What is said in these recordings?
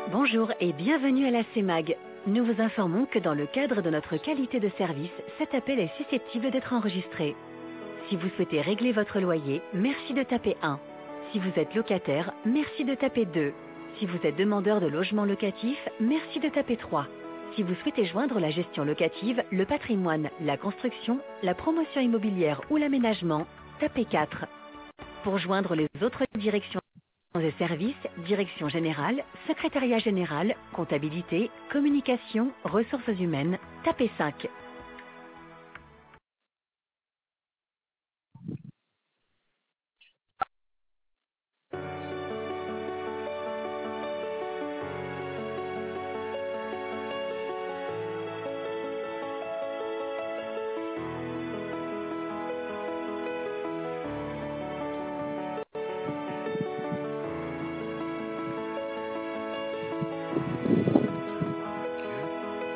Bonjour et bienvenue à la CEMAG. Nous vous informons que dans le cadre de notre qualité de service, cet appel est susceptible d'être enregistré. Si vous souhaitez régler votre loyer, merci de taper 1. Si vous êtes locataire, merci de taper 2. Si vous êtes demandeur de logement locatif, merci de taper 3. Si vous souhaitez joindre la gestion locative, le patrimoine, la construction, la promotion immobilière ou l'aménagement, tapez 4. Pour joindre les autres directions et services, direction générale, secrétariat général, comptabilité, communication, ressources humaines, tapez 5. Ok.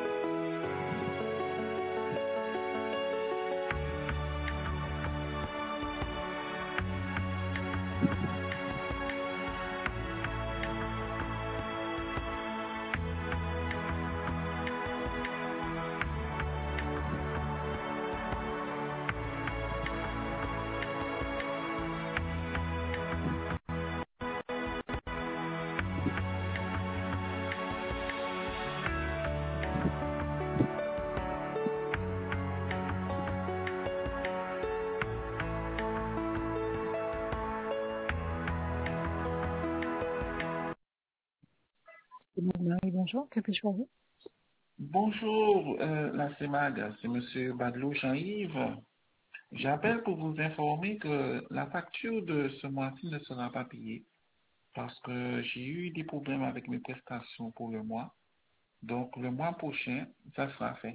Marie, bonjour, que puis-je pour vous? Bonjour, la CEMAG, c'est Monsieur Badlou Jean-Yves. J'appelle pour vous informer que la facture de ce mois-ci ne sera pas payée parce que j'ai eu des problèmes avec mes prestations pour le mois. Donc, le mois prochain, ça sera fait.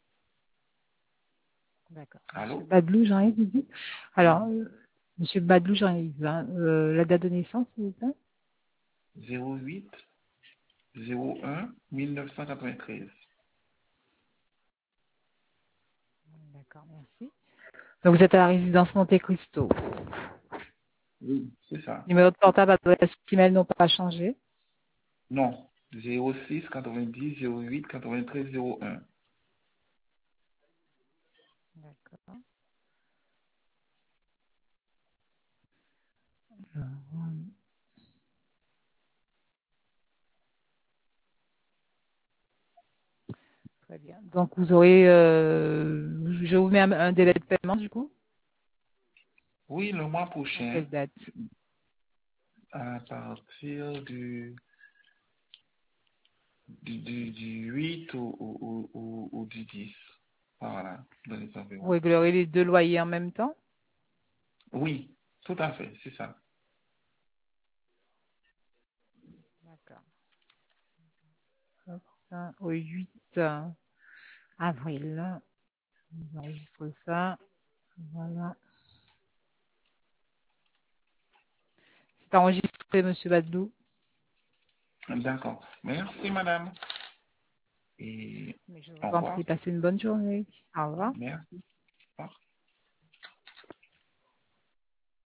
D'accord. Monsieur Allô? Badlou Jean-Yves, vous dites. Alors, Oui. Monsieur Badlou Jean-Yves, hein, la date de naissance, s'il vous plaît? 08 01 1993. D'accord, merci. Donc, vous êtes à la résidence Monte Cristo. Oui, c'est ça. Numéro de portable, adresse email n'ont pas changé. Non, 06 90 08 93 01. D'accord. Très bien. Donc, vous aurez, je vous mets un délai de paiement, du coup? Oui, le mois À prochain, quelle date? à partir du 8 ou du 10. Voilà, dans les environs. Oui, vous aurez les deux loyers en même temps? Oui, tout à fait, c'est ça. D'accord. Hop, ça, au 8 avril. On enregistre ça. Voilà. C'est enregistré, Monsieur Badlou. D'accord. Merci, madame. Et Mais je au vous en revoir. prie, passez une bonne journée. Au revoir. Merci. Au revoir.